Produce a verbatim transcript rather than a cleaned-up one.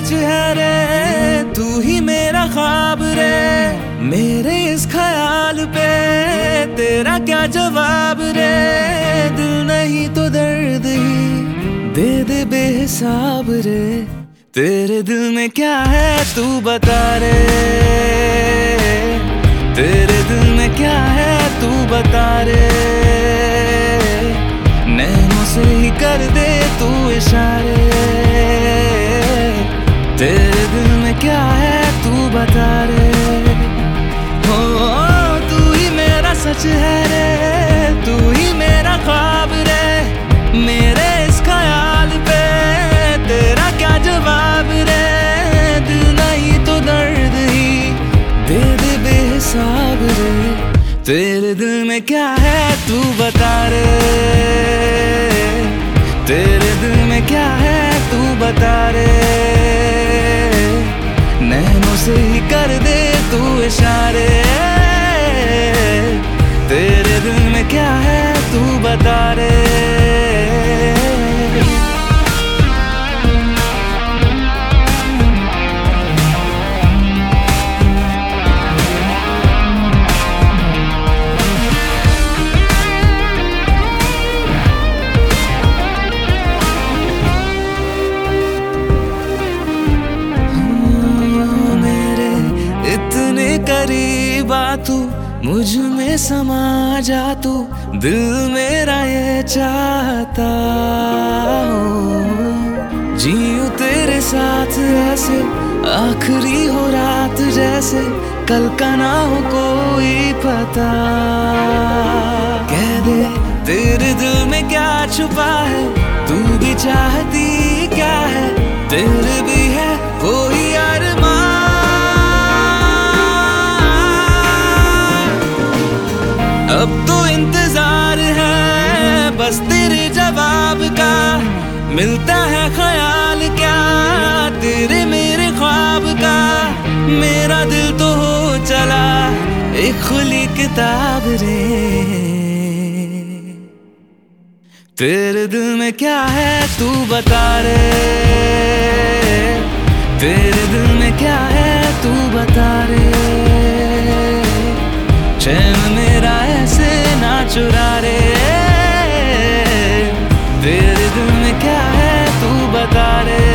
सच है रे, तू ही मेरा ख्वाब रे। मेरे इस ख्याल पे तेरा क्या जवाब रे। दिल नहीं तो दर्द ही दे दे बेहिसाब रे। तेरे दिल में क्या है तू बता रे। तेरे दिल में क्या है तू बता रे। नैनों से ही कर दे तू इशारे। तेरे दिल में क्या है तू बता रे। हो तू ही मेरा सच है रे, तू ही मेरा ख्वाब रे। मेरे इस ख्याल पे तेरा क्या जवाब रे। दिल नहीं तो दर्द ही दे दे बेहिसाब रे। तेरे दिल में क्या है तू बता रे। तेरे दिल में क्या है तू बता रे। नैनों से ही कर दे तू इशारे। तेरे दिल में क्या है तू बता रे। करीब आ तू, मुझ में समा जा तू। दिल मेरा ये चाहता हो, जीऊं तेरे साथ ऐसे आखिरी हो रात जैसे। कल का ना हो कोई पता। कह दे तेरे दिल में क्या छुपा है, तू भी चाहती क्या है। तेरे भी है कोई अरमान, अब तो इंतजार है बस तेरे जवाब का। मिलता है ख्याल क्या तेरे मेरे ख्वाब का। मेरा दिल तो हो चला एक खुली किताब रे। तेरे दिल में क्या है तू बता रे। तेरे दिल में क्या है तू बता रे। चैन मेरा ऐसे ना चुरा रे। तेरे दिल में क्या है तू बता रे।